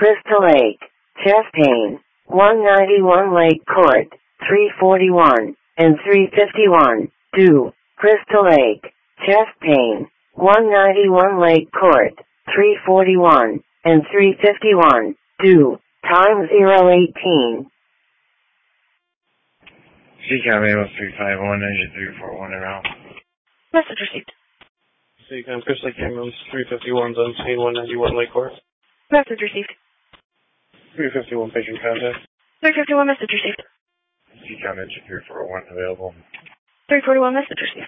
Crystal Lake, chest pain, 191 Lake Court, 341, and 351, 2. Crystal Lake, chest pain, 191 Lake Court, 341, and 351, 2. Time 018. CCOM AMS 351, engine 341 around. Message received. CCOM Crystal Lake Ambulance 351's on scene 191 Lake Court. Message received. 351 patient contact. 351 message received. CCOM engine 341 available. 341 message received.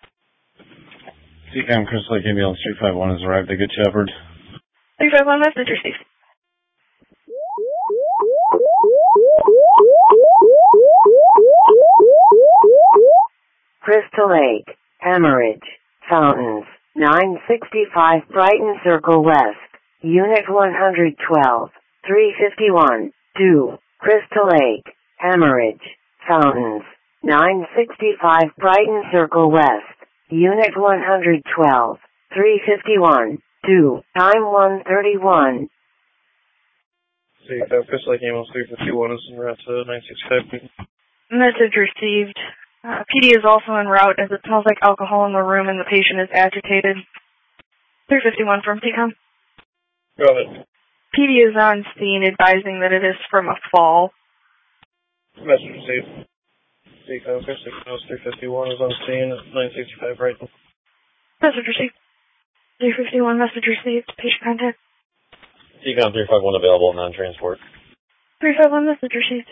CCOM Crystal Lake Ambulance 351 has arrived at Good Shepherd. 351 message received. Crystal Lake, hemorrhage, fountains, 965 Brighton Circle West, Unit 112, 351, 2. Crystal Lake, hemorrhage, fountains, 965 Brighton Circle West, Unit 112, 351, 2. Time 131. CCOM Crystal Lake Ambulance 351 is en route to 965. Message received. PD is also en route as it smells like alcohol in the room and the patient is agitated. 351 from CCOM. Go ahead. PD is on scene advising that it is from a fall. Message received. CCOM Crystal Lake Ambulance 351 is on scene at 965 right. Message received. 351 message received. Patient contact. CCOM 351 available, non-transport. 351 message received.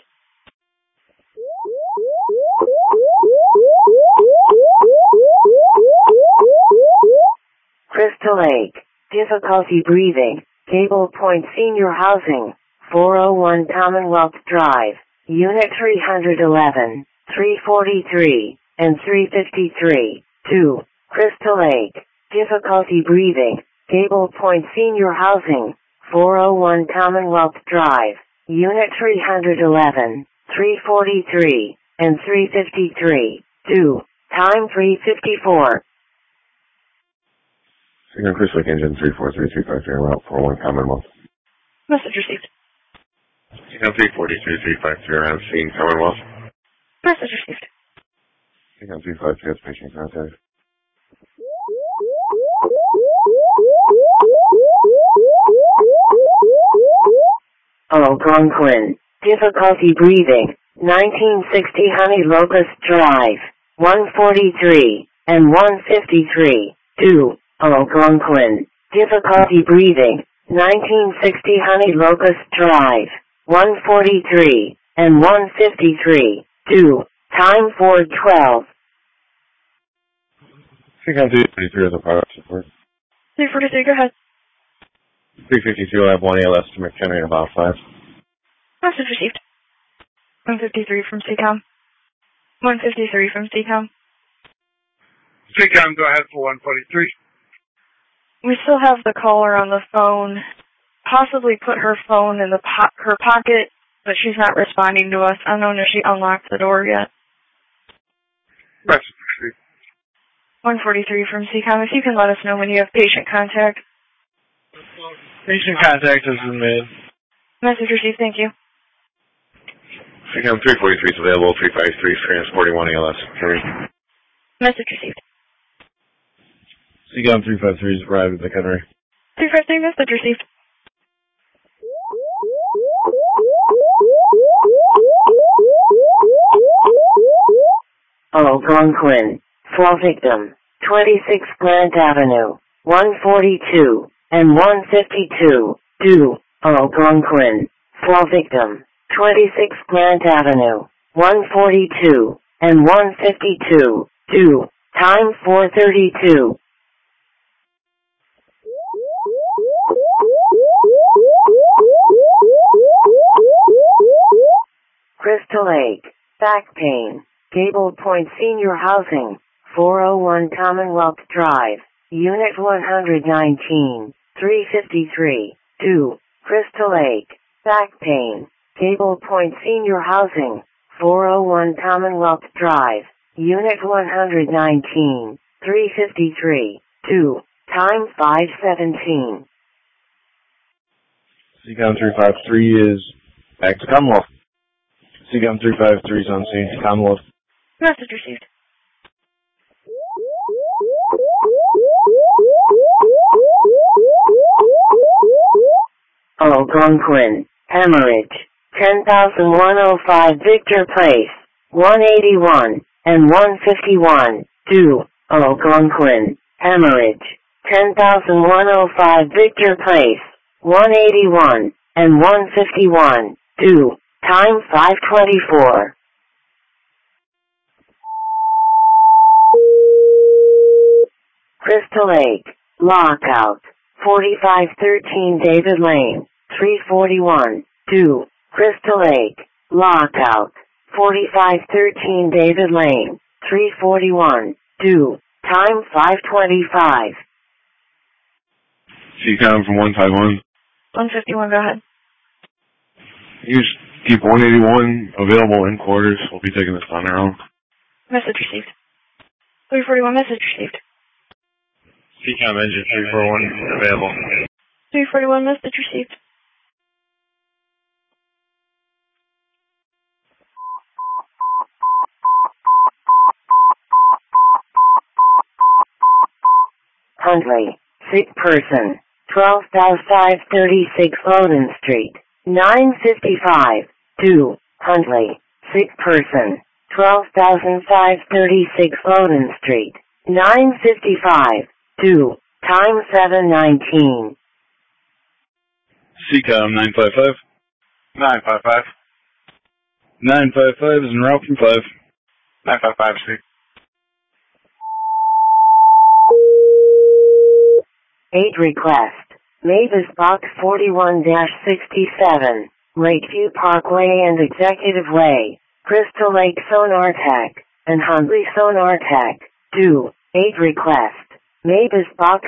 Crystal Lake, difficulty breathing, Cable Point Senior Housing, 401 Commonwealth Drive, Unit 311, 343, and 353, 2. Crystal Lake, difficulty breathing, Cable Point Senior Housing, 401 Commonwealth Drive, Unit 311, 343, and 353, 2. Time 354. CCOM Crystal Lake engine 343-353 route 41 Commonwealth. Message received. CCOM 343-353 around scene Commonwealth. Message received. CCOM 353 has patient contact. Algonquin, difficulty breathing, 1960 Honey Locust Drive, 143, and 153, 2. Algonquin, difficulty breathing, 1960 Honey Locust Drive, 143, and 153, 2. Time 412. CCOM 343 has a product support. 343, go ahead. 352 will have 1 ALS to McHenry in about 5. Message received. 153 from CCOM. 153 from CCOM. CCOM, go ahead for 143. We still have the caller on the phone. Possibly put her phone in her pocket, but she's not responding to us. I don't know if she unlocked the door yet. Message received. 143 from CCOM. If you can let us know when you have patient contact. Patient contact has been made. Message received, thank you. CCOM 343 is available, 353 transporting 1 ALS. Henry. Message received. CCOM 353 is arrived at McHenry. 353, message received. Algonquin, fall victim, 26 Grant Avenue, 142, and 152, 2. Algonquin, fall victim, 26 Grant Avenue, 142, and 152, 2. Time 432. Crystal Lake, back pain, Gable Point Senior Housing, 401 Commonwealth Drive, Unit 119, 353, 2. Crystal Lake, back pain, Gable Point Senior Housing, 401 Commonwealth Drive, Unit 119, 353, 2. Time 5:17. CCOM 353 is back to Commonwealth. CCOM 353 is on scene. Commonwealth. Message received. Algonquin, hemorrhage, 10,105 Victor Place, 181 and 151, due, Algonquin, hemorrhage, 10,105 Victor Place, 181 and 151, due, time 5:24. Crystal Lake, lockout, 4513 David Lane, 341, due, Crystal Lake, lockout, 4513 David Lane, 341, due, time 5:25. CCOM from 151. 151, go ahead. You just keep 181 available in quarters. We'll be taking this on our own. Message received. 341, message received. CCOM engine 341 available. 341, message received. Huntley, sick person, 12,536 Loden Street, 955, due, Huntley, sick person, 12,536 Loden Street, 955, due, time 7:19. CCOM 955. 955. 955 is en route from 5. 955, C. 8 request, Mavis Box 41-67, Lakeview Parkway and Executive Way, Crystal Lake Sonar Tech, and Huntley Sonar Tech, due, 8 request, Mavis Box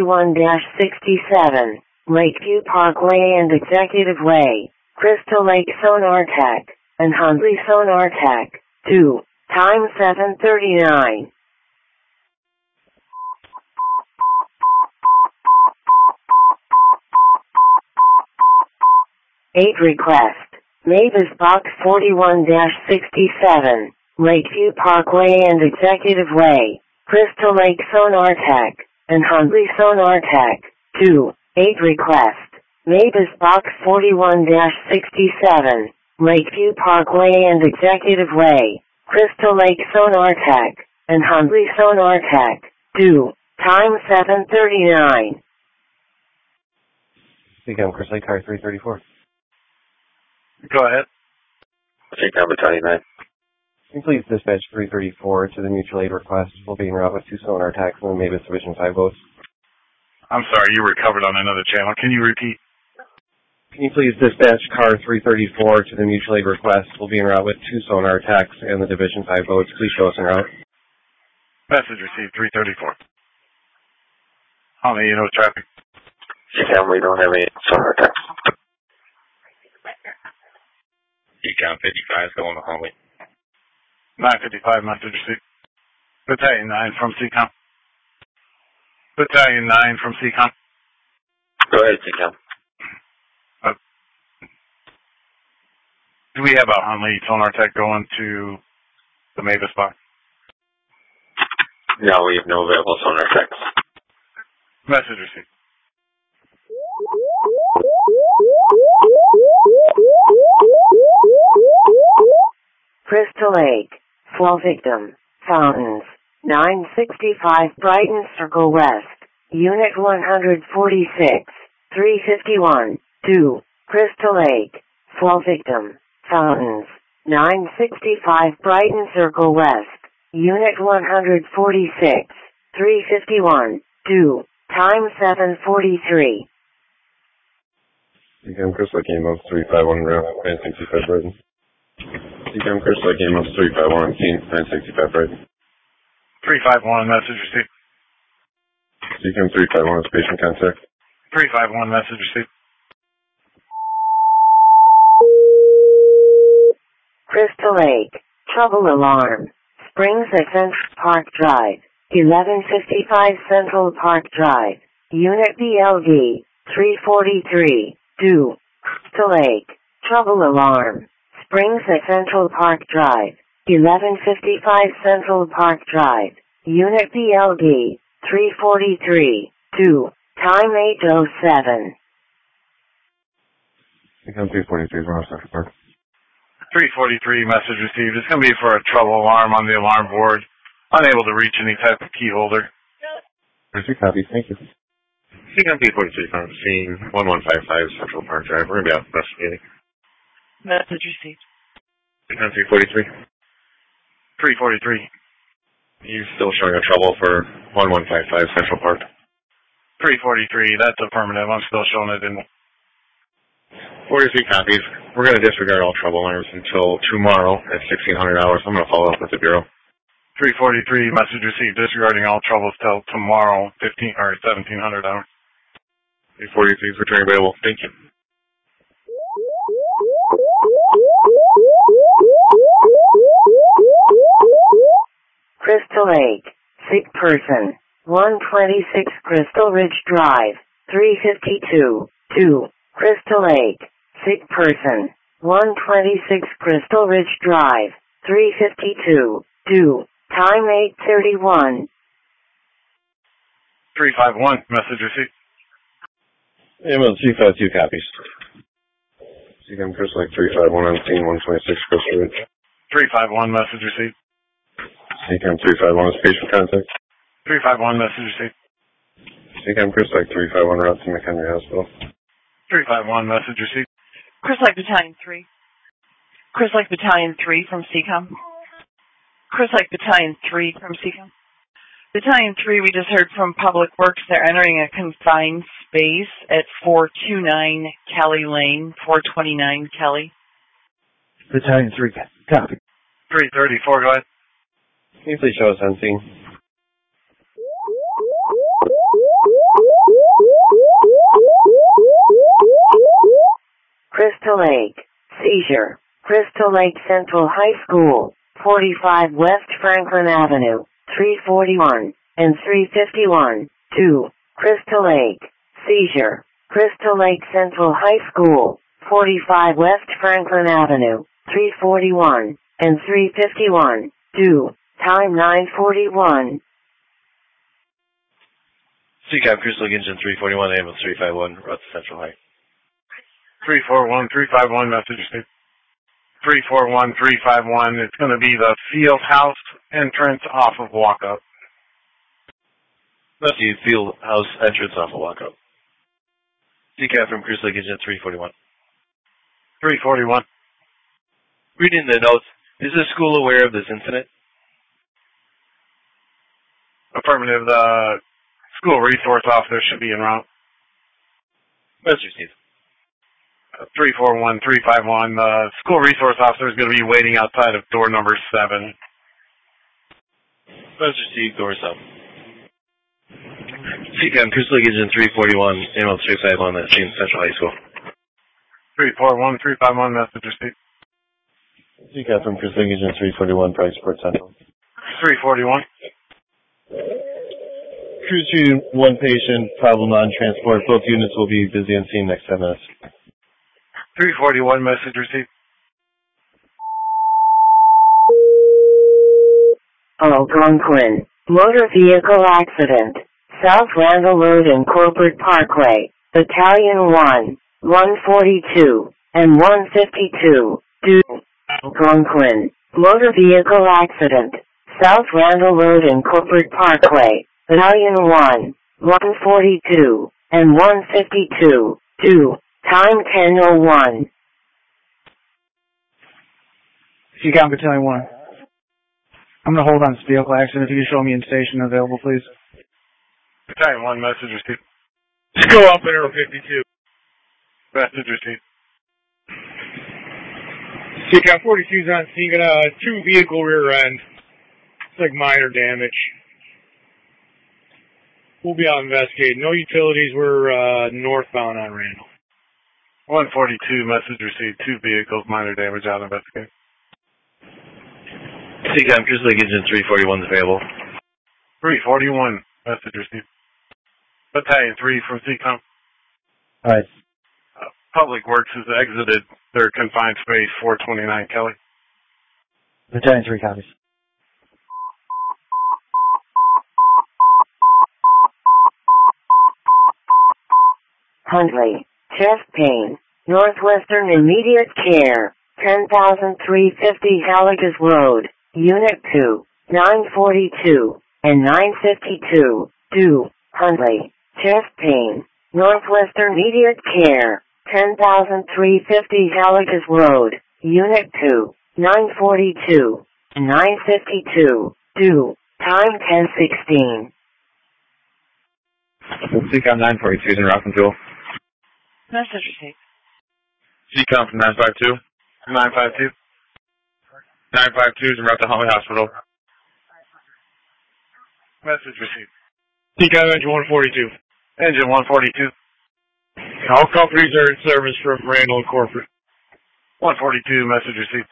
41-67, Lakeview Parkway and Executive Way, Crystal Lake Sonar Tech, and Huntley Sonar Tech, due, time 7:39. Eight request, Mavis Box 41-67, Lakeview Parkway and Executive Way, Crystal Lake Sonar Tech, and Huntley Sonar Tech, due, 8 request, Mavis Box 41-67, Lakeview Parkway and Executive Way, Crystal Lake Sonar Tech, and Huntley Sonar Tech, due, time 7:39. CCOM Crystal Lake car 334. Go ahead. CCOM Battalion 9. Can you please dispatch 334 to the mutual aid request? We'll be en route with 2 sonar attacks and the Mavis Division 5 boats. I'm sorry, you were covered on another channel. Can you repeat? Can you please dispatch car 334 to the mutual aid request? We'll be en route with 2 sonar attacks and the Division 5 boats. Please show us en route. Message received, 334. Honey, you know traffic. CCOM, we don't have any sonar attacks. CCOM 55 is going to Huntley. 955, message received. Battalion 9 from CCOM. Battalion 9 from CCOM. Go ahead, CCOM. Do we have a Huntley sonar tech going to the Mavis box? No, we have no available sonar attacks. Message received. Crystal Lake, flow victim, Fountains, 965 Brighton Circle West, Unit 146, 351, due, Crystal Lake, flow victim, Fountains, 965 Brighton Circle West, Unit 146, 351, due, time 7:43. CCOM Crystal Lake EMS 351 route 965 Brighton. CCOM Crystal Lake EMS 351 on scene 965 Brighton. 351, message received. CCOM 351 is patient contact. 351, message received. Crystal Lake, trouble alarm, Springs at Central Park Drive, 1155 Central Park Drive, Unit BLD, 343, due, Crystal Lake. Trouble alarm. Springs at Central Park Drive. 1155 Central Park Drive. Unit BLD. 343. 2. Time 8:07. Become 343 from Central Park. 343, message received. It's going to be for a trouble alarm on the alarm board. Unable to reach any type of key holder. There's 3 copies. Thank you. Become 343 from scene 1155 Central Park Drive. We're going to be out investigating. Message received. Become 343. 343. You still showing a trouble for 1155 Central Park. 343, that's affirmative. I'm still showing it in 43 copies. We're going to disregard all trouble alarms until tomorrow at 1600 hours. I'm going to follow up with the Bureau. 343, message received. Disregarding all troubles till tomorrow, 1700 hours. 343 is returning available. Thank you. Crystal Lake. Sick person. 126 Crystal Ridge Drive. 352. 2. Crystal Lake. Sick person. 126 Crystal Ridge Drive. 352. 2. Time 8:31. 351, message received. Ambulance 352 copies. Become Crystal Lake 351 on scene 126 Crystal Ridge. 351, message received. Become 351 is patient contact. 351, message received. Become Crystal Lake 351 route to McHenry Hospital. 351, message received. Crystal Lake Battalion 3. Crystal Lake Battalion 3 from CCOM. Crystal Lake Battalion 3 from CCOM. Battalion 3, we just heard from Public Works. They're entering a confined space at 429 Kelly Lane, 429 Kelly. Battalion 3, copy. 334, go ahead. Can you please show us on scene? Crystal Lake. Seizure. Crystal Lake Central High School. 45 West Franklin Avenue. 341 and 351. 2. Crystal Lake. Seizure. Crystal Lake Central High School. 45 West Franklin Avenue. 341 and 351. 2. Time 9:41. CCAP Crystal Lake Engine 341, ambulance 351, route to Central High. 341, 351, message received. 341, 351, it's going to be the field house entrance off of walk-up. That's the field house entrance off of walk-up. CCAP from Crystal Lake Engine 341. 341. Reading the notes, is the school aware of this incident? Affirmative, the school resource officer should be en route. Message received. 341, 351, the school resource officer is going to be waiting outside of door number 7. Message received, door 7. CCAP Crystal Lake Engine 341, ambulance 351, that's in Central High School. 341, 351, message received. CCAP from Crystal Lake Engine 341, Price Support Central. 341. Cruise to one patient, problem on transport. Both units will be busy on scene next 10 minutes. 341, message received. Algonquin. Motor vehicle accident. South Randall Road and Corporate Parkway. Battalion 1, 142, and 152. 2. Algonquin. Motor vehicle accident. South Randall Road and Corporate Parkway. Battalion 1, 142, and 152. 2. Time 10:01. CCOM Battalion 1. I'm going to hold on this vehicle accident. If you can show me in station available, please. Battalion 1, message received. Just go up arrow 52. Message received. CCOM 42 is on scene. Got a 2-vehicle rear end. It's like minor damage. We'll be out investigating. No utilities. We're northbound on Randall. 142, message received. 2 vehicles, minor damage, out investigating. CCAP Crystal Lake Engine 341 is available. 341, message received. Battalion 3 from CCOM. Alright. Public Works has exited their confined space 429 Kelly. Battalion 3 copies. Huntley, chest pain, Northwestern immediate care, 10,350 Halligas Road, Unit 2, 942, and 952, due, Huntley, chest pain, Northwestern immediate care, 10,350 Halligas Road, Unit 2, 942, and 952, due, time 10:16. CCOM 942 is in route from Jewel. Message received. CCOM from 952. 952. 952 is en route to Huntley Hospital. Message received. CCOM Engine 142. Engine 142. All companies are in service from Randall and Corporate. 142, message received.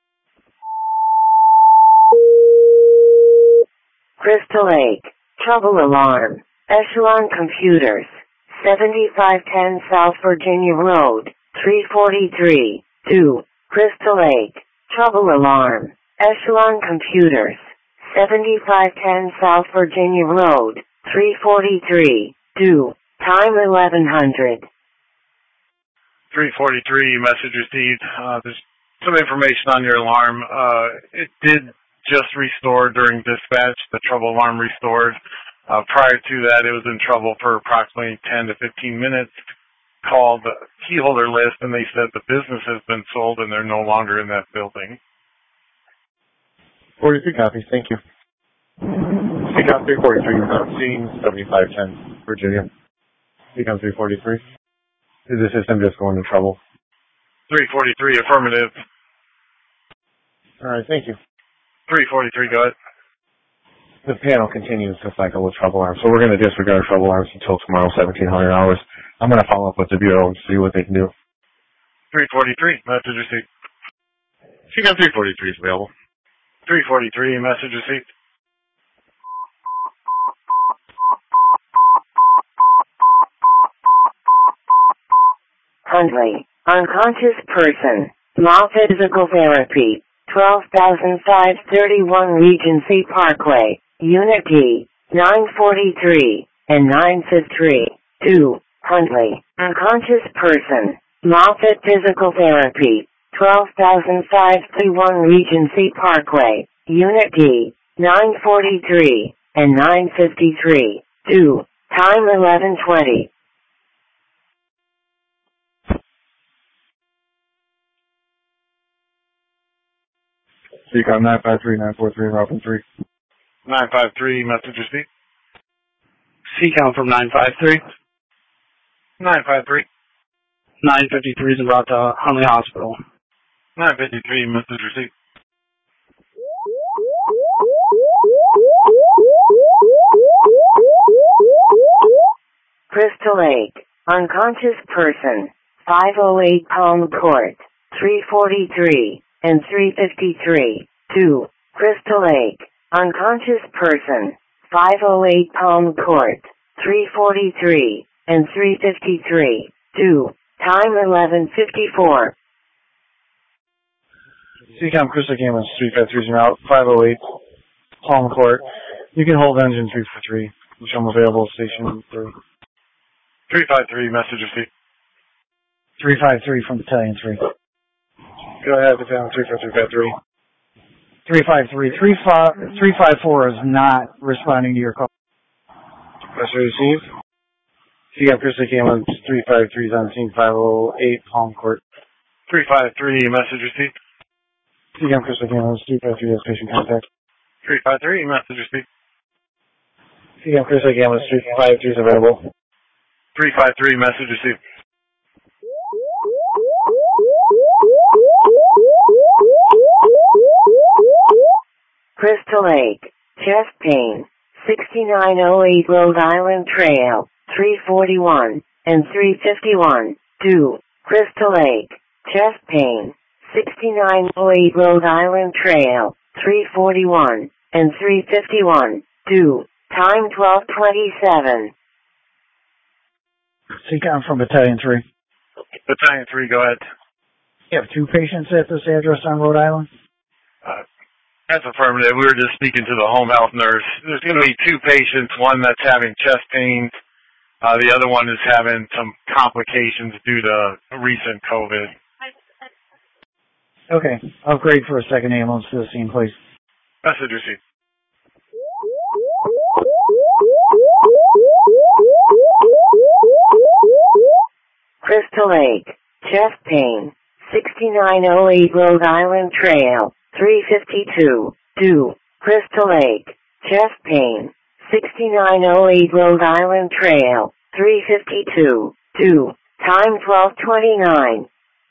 Crystal Lake, trouble alarm, Echelon Computers, 7510 South Virginia Road, 343, 2, Crystal Lake, trouble alarm, Echelon Computers, 7510 South Virginia Road, 343, 2, time 1100. 343, message received. There's some information on your alarm. It did just restore during dispatch. The trouble alarm restored. Prior to that, it was in trouble for approximately 10 to 15 minutes. Called the key holder list, and they said the business has been sold and they're no longer in that building. 43 copies, thank you. CCOM 343 is on scene, 7510 Virginia. CCOM 343. Is the system just going to trouble? 343, affirmative. Alright, thank you. 343, go ahead. The panel continues to cycle with trouble alarms, so we're going to disregard trouble alarms until tomorrow, 1700 hours. I'm going to follow up with the Bureau and see what they can do. 343, message received. CCOM 343 is available. 343, message received. Huntley, unconscious person, Law Physical Therapy, 12,531 Regency Parkway, Unit D, 943, and 953, 2, Huntley, unconscious person, Moffitt Physical Therapy, 12,531 Regency Parkway, Unit D, 943, and 953, 2, time 11:20. CCOM 953, 943, Robin 3. 953, message received. CCOM from 953. 953. 953 is about to Huntley Hospital. 953, message received. Crystal Lake, unconscious person, 508 Palm Court, 343, and 353, 2, Crystal Lake, unconscious person, 508 Palm Court, 343, and 353, 2, time 11:54. CCOM Crystal Cameras 353 is route 508 Palm Court. You can hold engine 343, which I'm available station 3. 353, message received. 353 from Battalion 3. Go ahead, Battalion 353. 354 is not responding to your call. Message received. CCOM Crystal Cameras 353 is on scene 508 Palm Court. 353, message received. CCOM Crystal Cameras 353 has patient contact. 353, message received. CCOM Crystal Cameras 353 is available. 353, message received. Crystal Lake, chest pain, 6908 Rhode Island Trail, 341, and 351, 2, Crystal Lake, chest pain, 6908 Rhode Island Trail, 341, and 351, 2, time 12:27. CCOM from Battalion 3. Battalion 3, go ahead. You have 2 patients at this address on Rhode Island? That's affirmative. We were just speaking to the home health nurse. There's going to be 2 patients, one that's having chest pains. The other one is having some complications due to recent COVID. Okay. Upgrade for a second ambulance to the scene, please. Message received. Crystal Lake, chest pain, 6908 Rhode Island Trail, 352, due, Crystal Lake, chest pain, 6908 Rhode Island Trail, 352, due, time 12:29.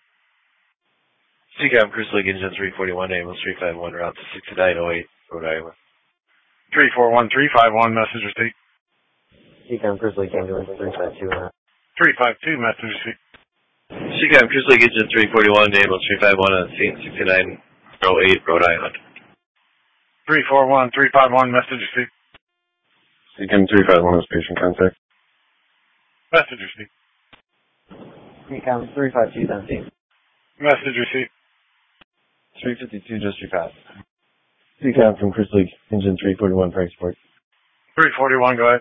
CCAM Crystal Lake Engine 341, ambulance 351, route to 6908, Rhode Island. 341-351, message received. CCAM Crystal Lake Ambulance 352, 352, message received. CCAM Crystal Lake Engine 341, ambulance 351 on scene 6908, Rhode Island. 341-351, message received. CCAM 351 is patient contact. Message received. CCAM 352 on scene. Message received. 352 just repassed. CCAM from Crystal Lake Engine 341 Franksport. 341, go ahead.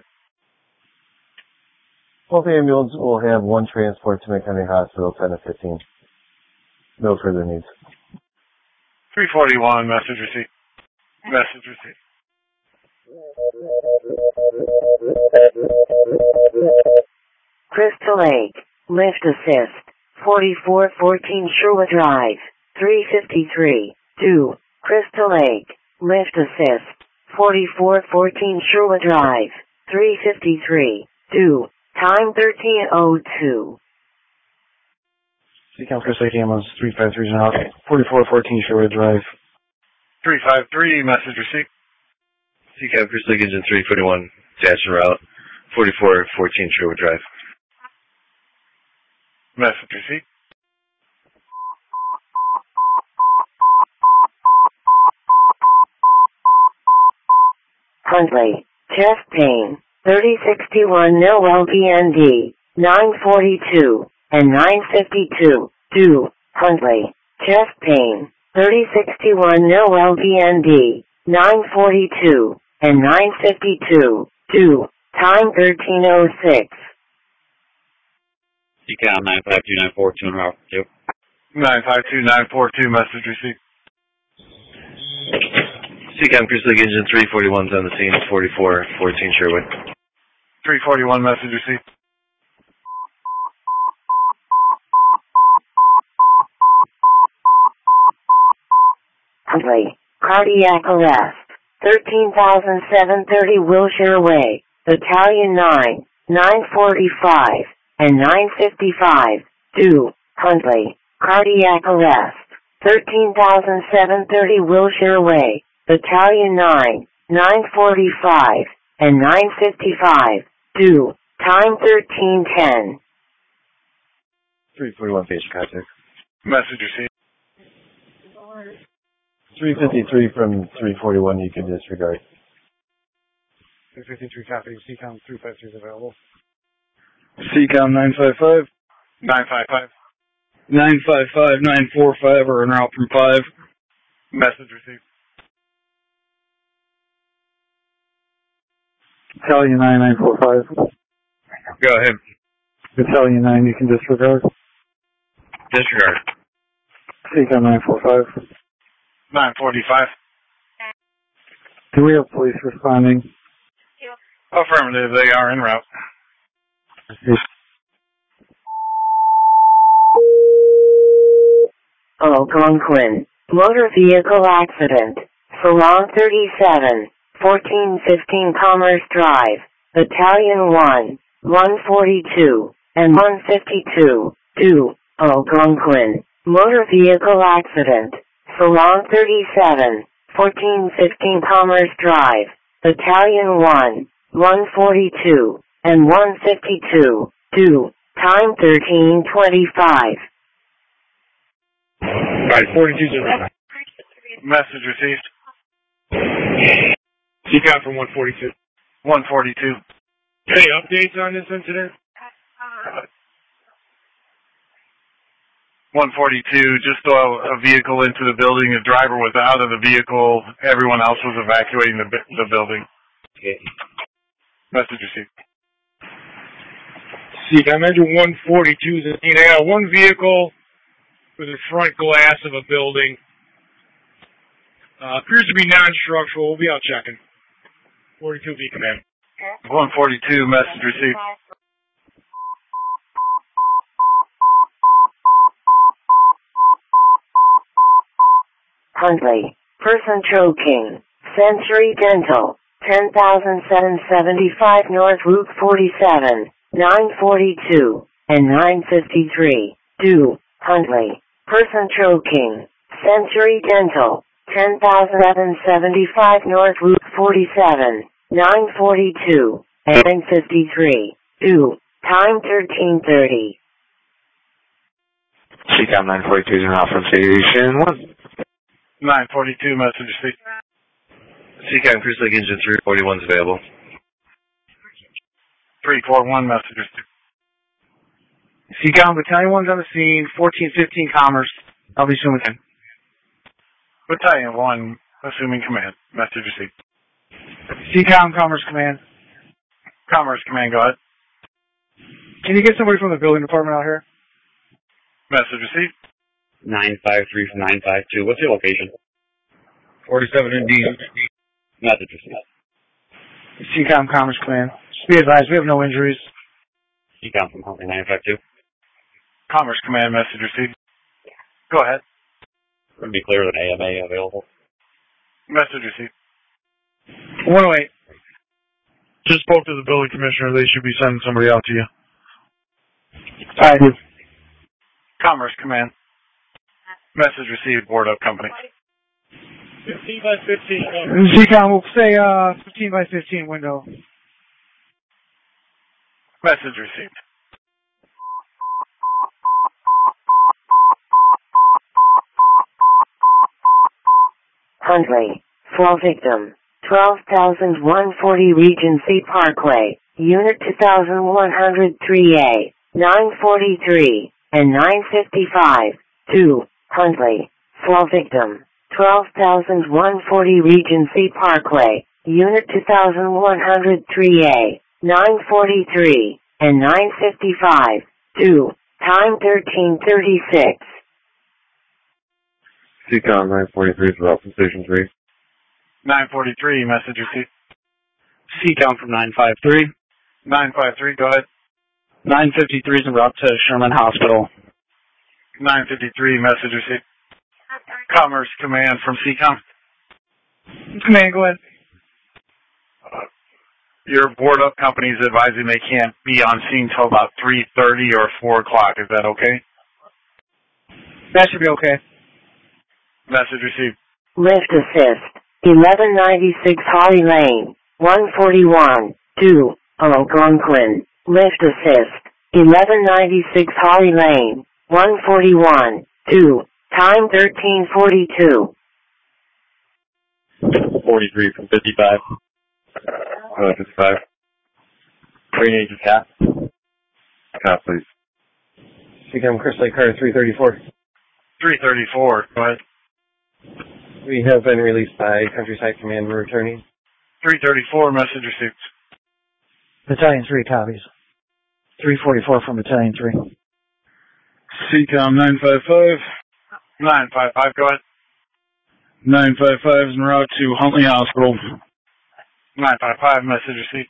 Both ambulances will have 1 transport to McHenry Hospital 10 to 15. No further needs. 341, message received. Message received. Crystal Lake, lift assist, 4414 Sherwood Drive, 353, due, Crystal Lake, lift assist, 4414 Sherwood Drive, 353, due, time 13:02. CCAM Crystal Lake ambulance 353 is out, 4414 Sherwood Drive. 353, message received. CCAM Crystal Lake Engine 341, dash en route, 4414 Sherwood Drive. Message received. Huntley, chest pain, 3061 no LBND, 942, and 952, due, Huntley, chest pain, 3061 no LBND, 942, and 952, due, time 13:06. CCAM 952-942 en route, 2. 952-942, message received. CCAM Crystal Lake Engine 341 is on the scene, 4414 Sherwood. 341, message received. Huntley, cardiac arrest, 13,730 Wilshire Way, Battalion 9, 945, and 955, due, Huntley, cardiac arrest, 13,730 Wilshire Way, Battalion 9, 945, and 955, due, time 13:10. 341 patient contact. Message received. 353 from 341 you can disregard. 353 copy, CCAM 353 is available. CCAM 955. 955. 955, 945 are en route from 5. Message received. Battalion 9, 945. Go ahead. Battalion 9, you can disregard. Disregard. CCAM 945. 945. Do we have police responding? Affirmative, they are en route. Algonquin, motor vehicle accident, Salon 37, 1415 Commerce Drive, Battalion 1, 142, and 152, due, Algonquin, motor vehicle accident, Salon 37, 1415 Commerce Drive, Battalion 1, 142, and 152, due, time 13:25. Right, 42. Message received. CCAM from 142. 142. Any updates on this incident? 142, just a vehicle into the building. The driver was out of the vehicle. Everyone else was evacuating the building. Okay. Message received. CCOM Engine 142 is I got one vehicle with the front glass of a building. Appears to be non-structural. We'll be out checking. 42 V command. 142, message received. Huntley, person choking, Century Dental, 10,775 North Route 47, 942, and 953. Do, Huntley, person choking, Century Dental, 10,775 North Route 47, 942, and 953. Do, time 13:30. CCOM 942 is now from Station 1. 942, message received. CCOM Cruise Lake Engine 341 is available. 341, message received. CCOM Battalion 1's on the scene, 1415 Commerce. I'll be soon with him. Battalion 1, assuming command. Message received. CCOM Commerce Command. Commerce Command, go ahead. Can you get somebody from the building department out here? Message received. 953 from 952. What's your location? 47 indeed. Message received. CCOM Commerce Command. Just be advised, we have no injuries. CCOM from Huntley 952. Commerce Command, message received. Go ahead. Would be clear with an AMA available. Message received. 108. Just spoke to the building commissioner. They should be sending somebody out to you. I do. Commerce Command. Message received, board up company. 15 by 15. CCOM will say 15 by 15 window. Message received. Huntley, fall victim, 12,140 Regency Parkway, Unit 2103A, 943, and 955. 2. Huntley, fall victim, 12,140 Regency Parkway, Unit 2103A, 943, and 955. 2. Time 13:36. CCOM 943 is about from Station 3. 943, message received. CCOM from 953. 953, go ahead. 953 is en route to Sherman Hospital. 953, message received. Commerce Command from CCOM. Command, go ahead. Your board up company is advising they can't be on scene till about 3:30 or 4 o'clock. Is that okay? That should be okay. Message received. Lift assist, 1196 Holly Lane, 141, 2, Algonquin. Lift assist, 1196 Holly Lane, 141, 2, time 13:42. 43 from 55. 55. Green Agent Cap. Cop, please. CCOM Chris Lake Carter 334. 334, go ahead. We have been released by Countryside Command. We're returning. 334, message received. Battalion 3 copies. 344 from Battalion 3. CCOM 955. 955, go ahead. 955 is en route to Huntley Hospital. 955, message received.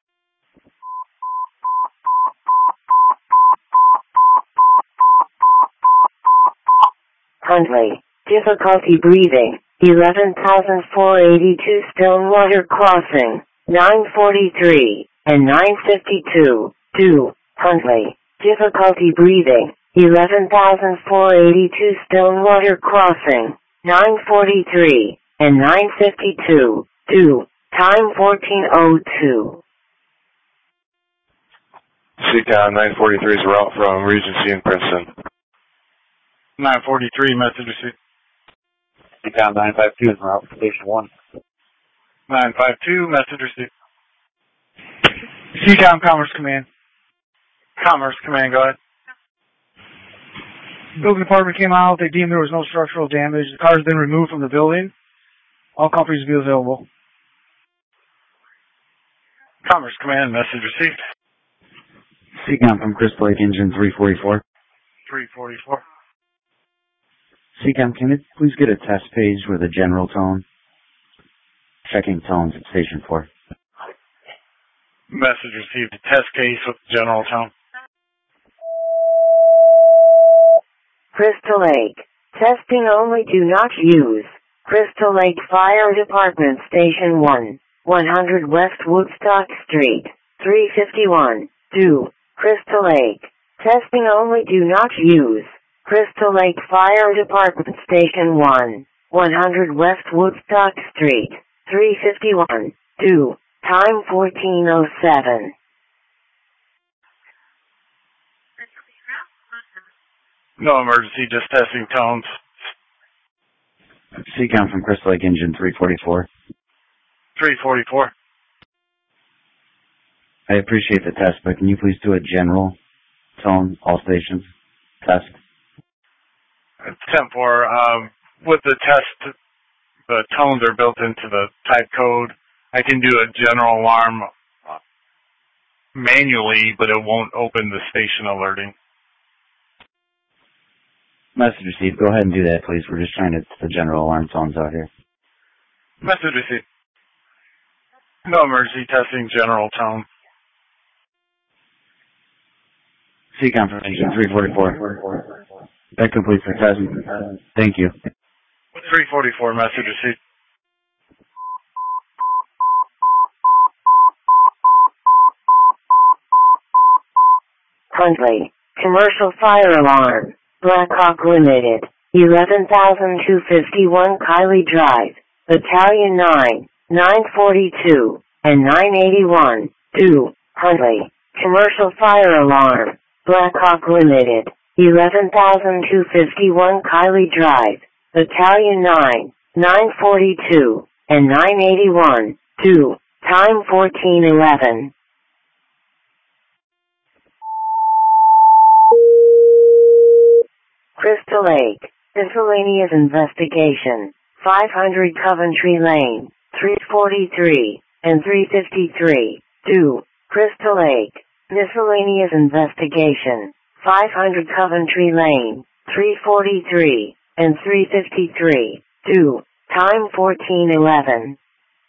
Huntley, difficulty breathing, 11,482 Stonewater Crossing, 943, and 952. 2. Huntley, difficulty breathing, 11,482 Stonewater Crossing, 943, and 952. 2. Time 14:02. CCOM 943 is a route from Regency and Princeton. 943, message received. CCOM 952 is en route from Station 1. 952, message received. CCOM Commerce Command. Commerce Command, go ahead. Building department came out. They deemed there was no structural damage. The car's been removed from the building. All companies will be available. Commerce Command, message received. CCOM from Crystal Lake Engine 344. 344. CCOM, can it please get a test page with a general tone? Checking tones at Station 4. Message received. A test case with general tone. Crystal Lake. Testing only, do not use. Crystal Lake Fire Department Station 1, 100 West Woodstock Street, 351, 2, Crystal Lake. Testing only, do not use. Crystal Lake Fire Department Station 1, 100 West Woodstock Street, 351, 2, time 14:07. No emergency, just testing tones. CCOM from Crystal Lake Engine 344. 344. I appreciate the test, but can you please do a general tone, all stations, test? 10-4. With the test, the tones are built into the type code. I can do a general alarm manually, but it won't open the station alerting. Message received. Go ahead and do that, please. We're just trying to get the general alarm tones out here. Message received. No emergency, testing general tone. C confirmation 344. That completes the test. Thank you. 344, message received. Huntley. Commercial fire alarm. Blackhawk Limited. 11,251 Kylie Drive. Battalion 9, 942, and 981. 2. Huntley. Commercial fire alarm. Blackhawk Limited. 11,251 Kylie Drive. Battalion 9, 942, and 981. 2. Time 14:11. Crystal Lake. Miscellaneous investigation. 500 Coventry Lane, 343, and 353. 2. Crystal Lake. Miscellaneous investigation. 500 Coventry Lane, 343, and 353. 2. Time 14:11.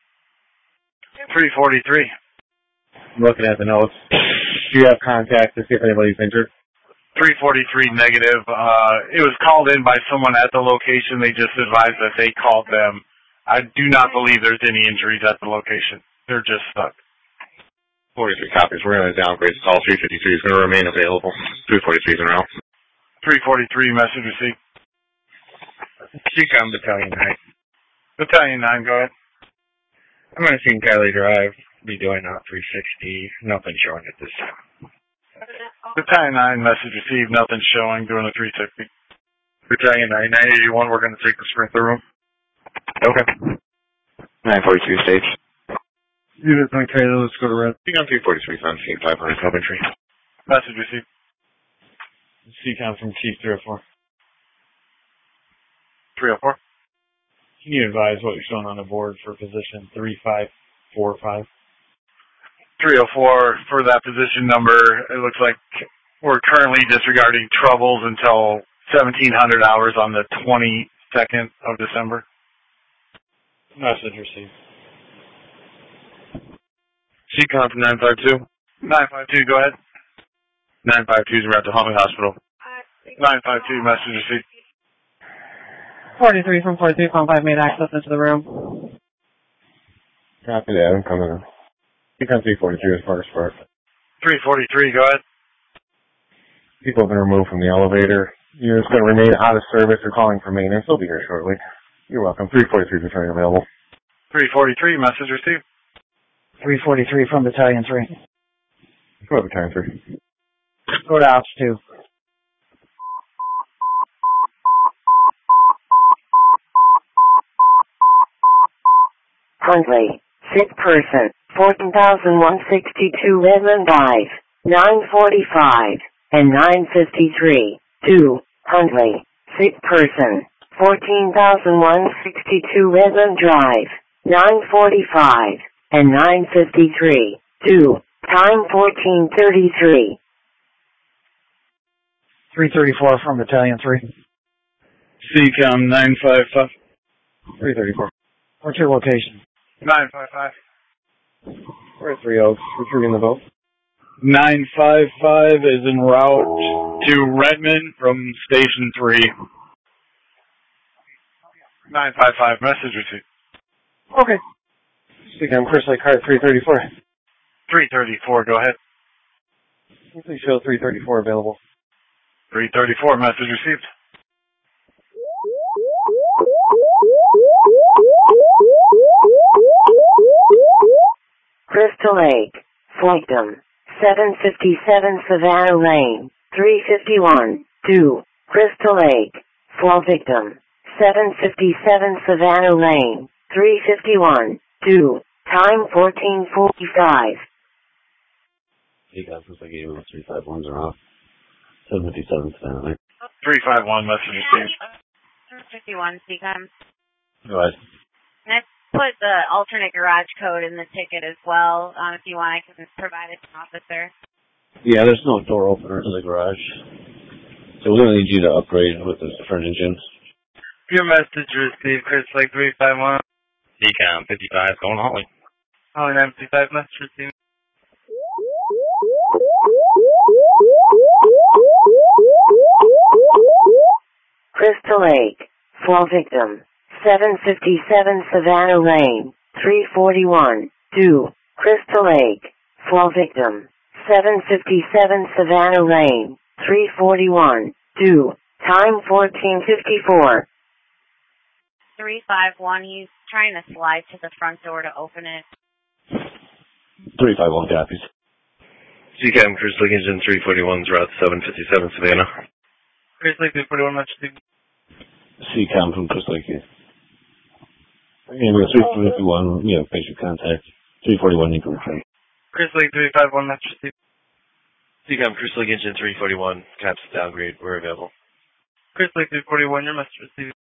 343. Looking at the notes. Do you have contact to see if anybody's injured? 343 negative. It was called in by someone at the location. They just advised that they called them. I do not believe there's any injuries at the location. They're just stuck. 43 copies. We're going to downgrade the call. 353 is going to remain available. 343 is en route. 343, message received. CCOM Battalion 9. Battalion 9, go ahead. I'm going to see Kylie Drive. Be doing out 360. Nothing showing at this time. Battalion 9, message received. Nothing showing. Doing a 360. Battalion 9, 981. We're going to take the sprinkler room. Okay. 942 stage. Unit point carry, let's go to red. CCOM 343 on scene 500 Coventry. Message received. CCOM from Chief 304. 304. Can you advise what you're showing on the board for position 3545? 304 for that position number. It looks like we're currently disregarding troubles until 1700 hours on the 22nd of December. Message received. CCOM from 952. 952, go ahead. 952 is en route to Homing Hospital. 952, message received. 43 from 43.5 made access into the room. Copy that. I'm coming in. CCOM 343 is first part. 343, go ahead. People have been removed from the elevator. You're just going to remain out of service or calling for maintenance. They'll be here shortly. You're welcome. 343 is returning available. 343, message received. 343 from Battalion 3. Go ahead, Battalion 3. Go to Ops 2. Huntley. Sick person. 14,162 Redmond Drive. 945 and 953. 2. Huntley, sick person, 14,162 Redland Drive, 9:45 and 9:53. 2. Time 14:33. 334 from Battalion 3. CCOM 955. 334. What's your location? 955. We're at 3 Oaks, retrieving the boat. 955 is en route to Redmond from Station 3. 955, message received. Okay. CCOM Chris Lake Car 334. 334, go ahead. Please show 334 available. 334, message received. Crystal Lake, Victim, 757 Savannah Lane, 351, 2. Crystal Lake, Victim, 757 Savannah Lane, 351, 2. Time 14:45. CCOM Chris Lake 351's are off. 757 Savannah Lane. 351, message received. 51, CCOM. Go ahead. And I put the alternate garage code in the ticket as well. If you want, I can provide it to an officer. Yeah, there's no door opener to the garage. So we're going to need you to upgrade with a different engine. Your message received, Chris Lake 351. CCOM 55, going to Holly. Holly 955, message received. Crystal Lake, Victim, 757 Savannah Lane, 341, 2. Crystal Lake, Victim, 757 Savannah Lane, 341, 2. Time 14:54. 351, he's trying to slide to the front door to open it. 351 copies. CCOM Chris Lake Engine 341's route 757 Savannah. Chris Lake 341, message received. CCOM from Chris Lake here. Ambulance 351, you have patient contact. 341, you can return. Chris Lake 351, message received. CCOM Chris Lake Engine 341, caps downgrade, we're available. Chris Lake 341, your message received.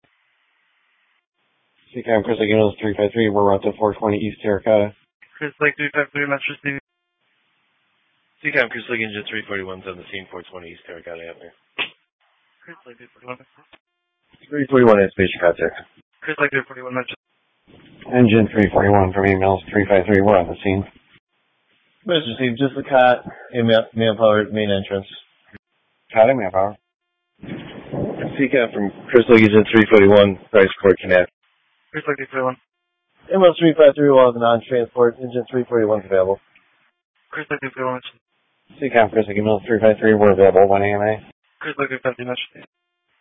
CCOM Chris Lake Ambulance 353, we're route to 420 East Terracotta. Chris Lake 353, message received. CCOM Chris Lake Engine 341's on the scene, 420 East Terracotta Avenue. Chris Lake 341, message received. 341 is patient contact. Chris Lake 341, message received. Engine 341 from emails 353, we're on the scene. Message received, just the cot in manpower main entrance. Cot in manpower. CCOM from Chris Lake Engine 341, Rice Court Connect. Chris Lake 341. MS 353 while the non-transport, engine 341 is available. Chris Lake 341, message received. CCOM Chris Lake Ambulance 353, we're available 1 AMA. Chris Lake 350, message received.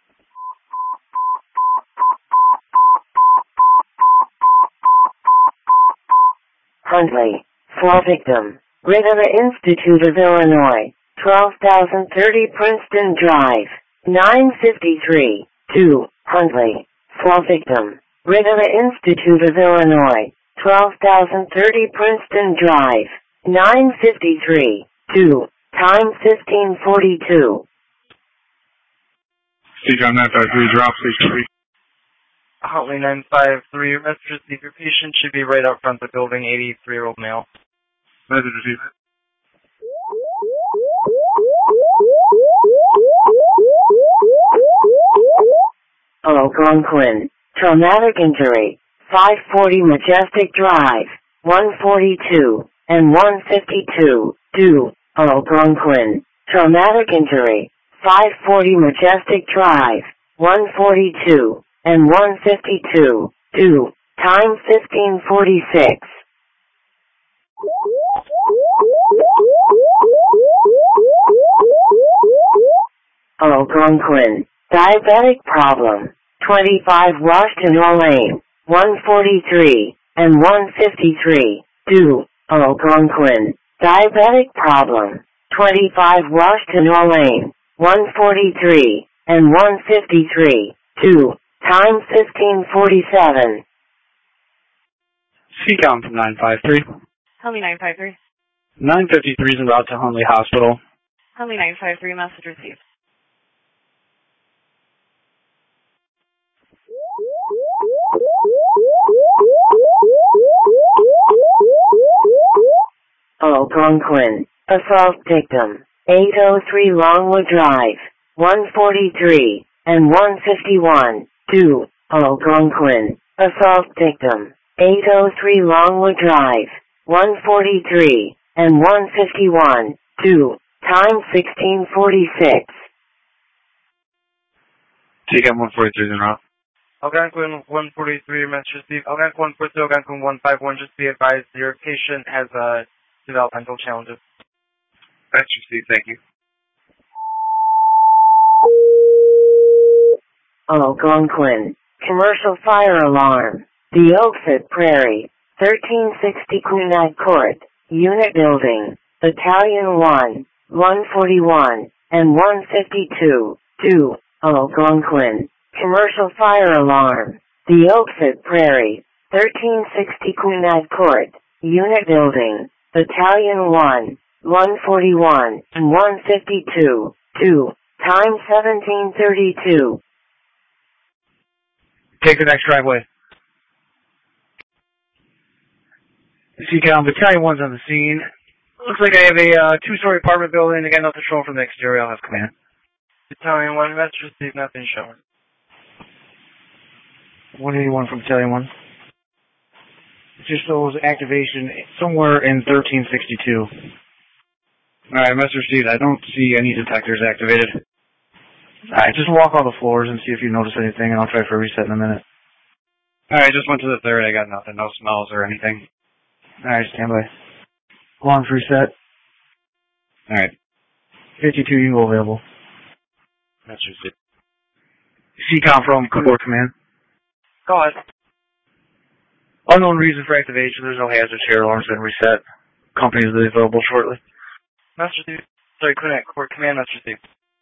Huntley, Victim, Riddler Institute of Illinois, 12,030 Princeton Drive, 9:53, 2. Huntley, Victim, Riddler Institute of Illinois, 12,030 Princeton Drive, 9:53, 2. Time 15:42. CCOM 953, drop station 3. Huntley 953, message received. Your patient should be right out front of the building, 83-year-old male. Message received. Algonquin, traumatic injury, 540 Majestic Drive, 142 and 152, 2. Algonquin, traumatic injury, 540 Majestic Drive, 142 and 152, 2. Time 15:46. Algonquin, diabetic problem, 25 Washington Lane, 143 and 153, 2. Algonquin, diabetic problem, 25 Washington Lane, 143 and 153, 2. Time 15:47. CCOM from 953. Huntley 953. 953 is en route to Huntley Hospital. Huntley 953, message received. Algonquin. Assault victim. 803 Longwood Drive. 143 and 151. 2. Algonquin. Assault victim. 803 Longwood Drive. 143 and 151. 2. Time 1646. CCAM 143 en route. Algonquin 143, message received. Algonquin 143, Algonquin 151, just be advised your patient has developmental challenges. Message received, thank you. Algonquin. Commercial fire alarm. The Oaks at Prairie. 1360 Queenite Court. Unit building. Battalion 1, 141, and 152. 2. Algonquin. Commercial fire alarm. The Oaks at Prairie. 1360 Queenite Court. Unit building. Battalion 1, 141, and 152. 2. Time 1732. Take the next driveway. CCAM, Battalion 1's on the scene. Looks like I have a two-story apartment building. I got nothing showing from the exterior. I'll have command. Battalion 1, message received, nothing showing. 181 from Battalion 1. Just shows activation somewhere in 1362. Alright, message received. I don't see any detectors activated. Alright, just walk all the floors and see if you notice anything, and I'll try for a reset in a minute. Alright, just went to the third. I got nothing. No smells or anything. Alright, stand by. Alarms reset. Alright. 52, you can go available. Message received. CCOM from Command Command. Go ahead. Unknown reason for activation. There's no hazards here. Alarm's been reset. Company will be available shortly. Message received. Sorry, couldn't court command. Message received.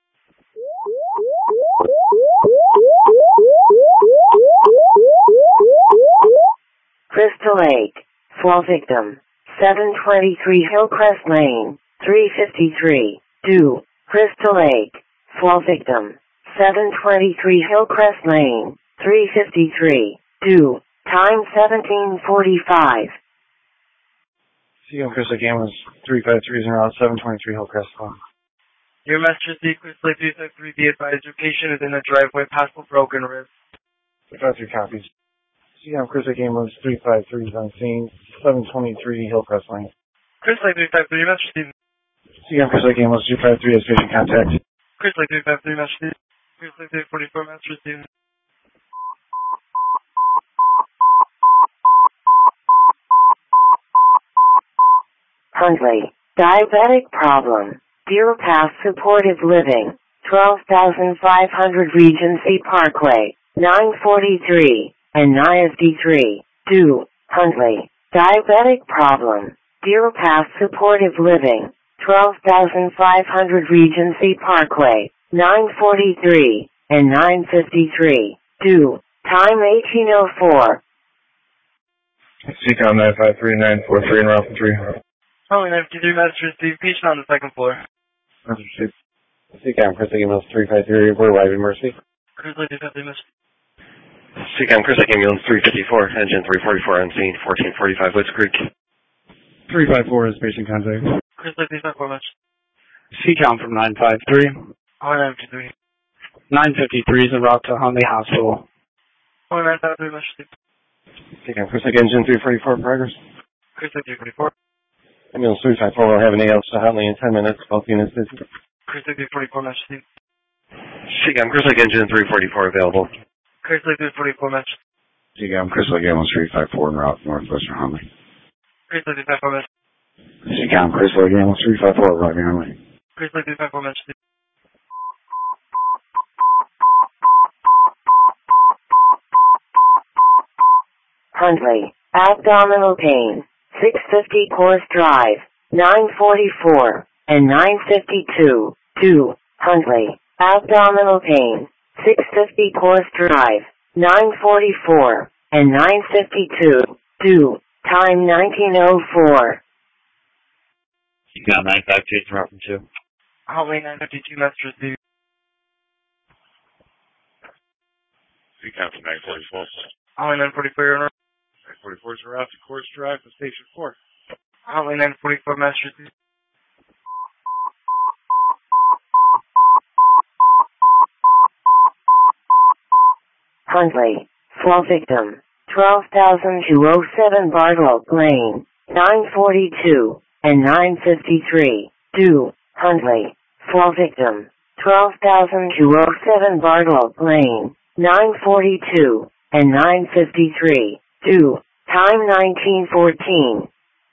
Crystal Lake. Fall victim. 723 Hillcrest Lane. 353. 2. Crystal Lake. Fall victim. 723 Hillcrest Lane. 353. 2. Time 1745. CCAM Crystal Lake was 353 around 723 Hillcrest Lane. Your message received. Crystal Lake 353. Be advised your patient is in the driveway. Possible broken ribs. 353 copies. CCAM Crystal Lake was 353 on scene. 723 Hillcrest Lane. Crystal Lake 353. Your message received. CCAM Crystal Lake was 253 as patient contact. Crystal Lake 353. Message received. Crystal Lake 344. Message received. Huntley. Diabetic problem. Deer Pass Supportive Living. 12,500 Regency Parkway. 943 and 953. 2. Huntley. Diabetic problem. Deer Pass Supportive Living. 12,500 Regency Parkway. 943 and 953. 2. Time 1804. CCOM 953-943 and Ralph 3. Only 93 message received. Patient on the second floor. Message received. CCAM Crystal Lake 353. We're live in Mercy. Crystal Lake 353 message. CCAM Crystal Lake Ambulance 354. Engine 344 on scene. 1445 Woods Creek. 354 is patient contact. Crystal Lake 354 message. CCOM from 953. Only 93. 953 is en route to Huntley Hospital. Only 953 message received. CCAM Crystal Lake Engine 344 progress. Crystal Lake 344. Ambulance 354 will have an AL to Huntley in 10 minutes. Both units is. Crystal Lake 344 message received. CCAM Crystal Lake Engine 344 available. Crystal Lake 344 message. CCAM Crystal Lake Ambulance 354 en route northwestern Huntley. Crystal Lake 354 message. CCAM Crystal Lake Ambulance 354 arriving Huntley. Crystal Lake 354 message. Huntley. Abdominal pain. 650 Course Drive. 944 and 952. 2. Huntley. Abdominal pain. 650 Course Drive. 944 and 952. 2. Time 1904. CCAM 952 is route from 2. Huntley 952 message received. CCAM from 944. Huntley 944 you're on. 944 is route to Course Drive to Station 4. Huntley 944, Master Steve. Huntley, flow victim, 12,207 Bartle Lane, 942 and 953, due, Huntley, flow victim, 12,207 Bartle Lane, 942 and 953, due, time 1914.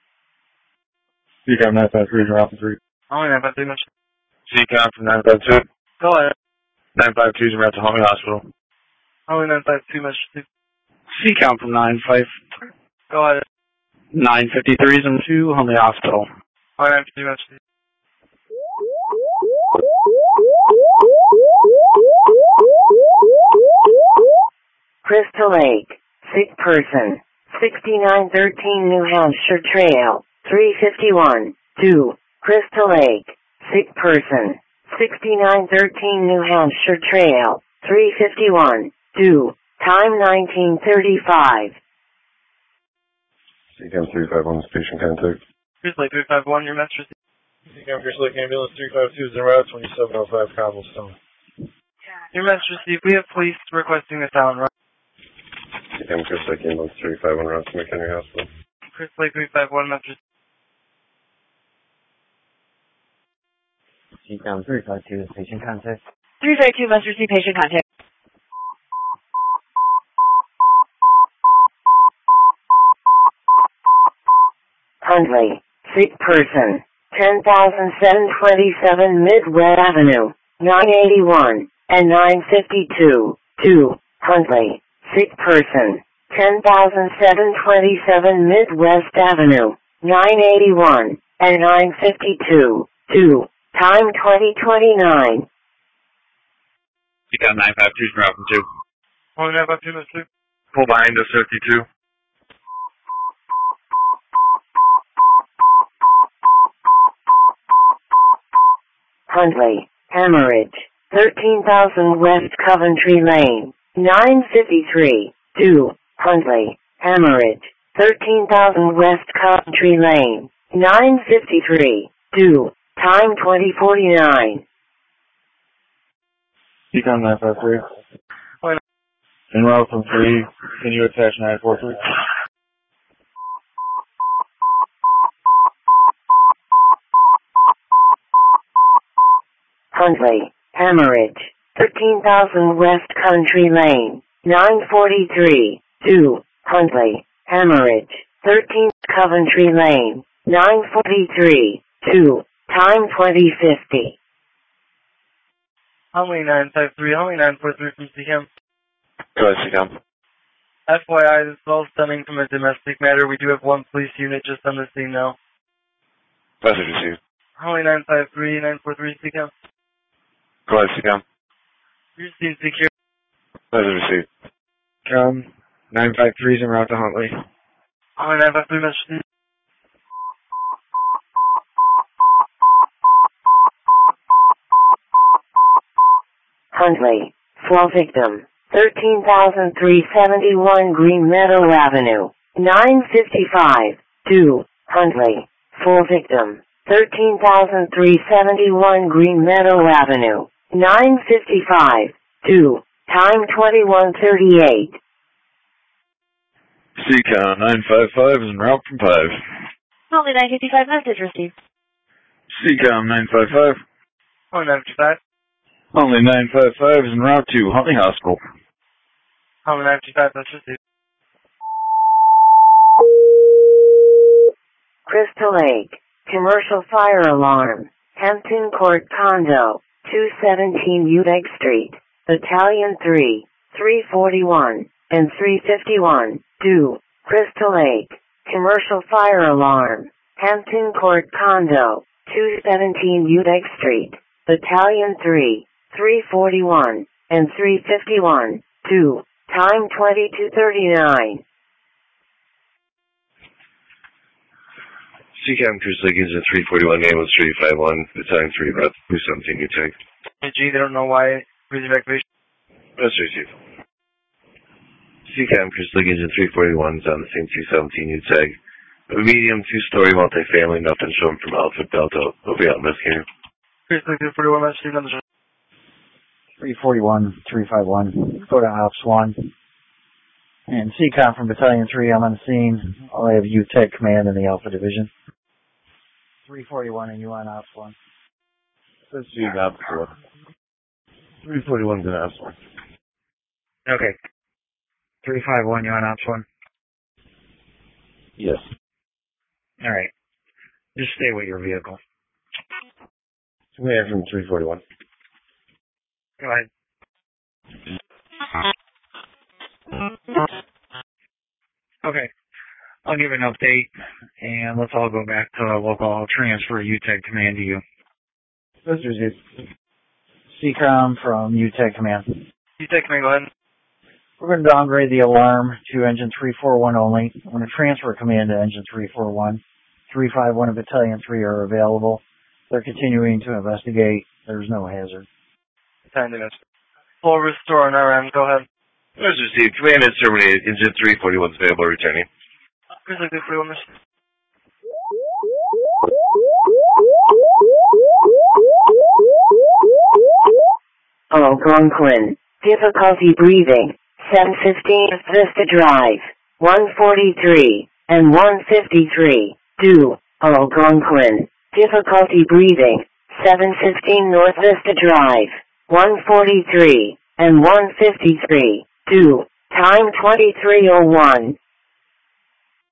CCAM 953 from Alpha 3. Huntley 953, Master CCAM from 952. Go ahead. 952 is around to Homing Hospital. Huntley 952, Master Steve. C-count from 953. Go ahead. 953 is into Huntley Hospital. Huntley 952, Master Steve. Crystal Lake, sick person, 6913 New Hampshire Trail, 351, due, Crystal Lake, sick person, 6913 New Hampshire Trail, 351, due, time 1935. CCAM 351 is patient contact. Crystal Lake 351, your Master Steve. CCAM Crystal Lake Ambulance 352 is en route, 2705 Cobblestone. Your Master Steve, we have police requesting the town run. CCAM Crystal Lake Ambulance 351 route to McHenry Hospital. Crystal Lake 351, Master Steve. CCAM 352 is patient contact. 352, Master C, patient contact. Huntley, sick person, 10,727 Midway Avenue, 981 and 952, due, Huntley, sick person, 10,727 Midwest Avenue, 981 and 952, due, time 2029. CCAM 952 is route from 2. Huntley 952, Master Steve. Pull behind us 52. Huntley, hemorrhage, 13,000 West Coventry Lane, 953, due, Huntley, hemorrhage, 13,000 West Coventry Lane, 953, due, time 2049. CCAM 953. En route from 3, can you attach 943? Huntley, hemorrhage, 13,000 West Country Lane, 943, due, Huntley, hemorrhage, 13th Coventry Lane, 943, due, time 2050. Huntley 953, Huntley 943 from CCAM. Go ahead, CCAM. FYI, this is all stemming from a domestic matter. We do have one police unit just on the scene now. Message received. Huntley 953, 943 CCAM. Go ahead, CCAM. Your scene secure. Message received. 953 is en route to Huntley. Huntley 953, Message received. Huntley, flow victim, 13,371 Green Meadow Avenue, 955, due, Huntley, full victim, 13,371 Green Meadow Avenue, 955, due, time 21:38. CCAM 955 is en route from 5. Huntley 955, message received. CCAM 955. Huntley 955. Only 955 is en route to Huntley Hospital. Huntley 955, message received. Crystal Lake, commercial fire alarm, Hampton Court Condo, 217 Udeck Street, Battalion 3, 341, and 351, due, Crystal Lake, commercial fire alarm, Hampton Court Condo, 217 Udeck Street, Battalion 3, 341, and 351, due, time 22:39. CCAM Crystal Lake Engine 341, ambulance 351, Battalion 3, route 217, you take. G, they don't know why. Freeze evacuation. That's received. CCAM Crystal Lake Engine 341 is on the same 217, you tag. A medium 2-story multifamily, nothing shown from Alpha Delta. We'll be out investigating. Chris Lake 341, message received on the 341, 351. Go to Ops 1. And CCOM from Battalion 3, I'm on the scene. I have UTEC Command in the Alpha Division. 341 and you on Ops 1. Let's see Ops 4. 341's in Ops 1. Okay. 351, you on Ops 1? Yes. Alright. Just stay with your vehicle. Command from 341. Go ahead. Okay. I'll give an update, and let's all go back to local. I'll transfer UTEC Command to you. That's received. CCOM from UTEC Command. UTEC Command, go ahead. We're going to downgrade the alarm to engine 341 only. I'm going to transfer command to engine 341. 351 and Battalion 3 are available. They're continuing to investigate. There's no hazard. Time to miss. Full restore on our end. Go ahead. That's received. Command has terminated. Engine 341 is available, returning. Chris Lake 341, message. Algonquin. Difficulty breathing. 715 Vista Drive. 143 and 153. Do. Algonquin. Difficulty breathing. 715 North Vista Drive. 143 and 153. Do. Time 23:01.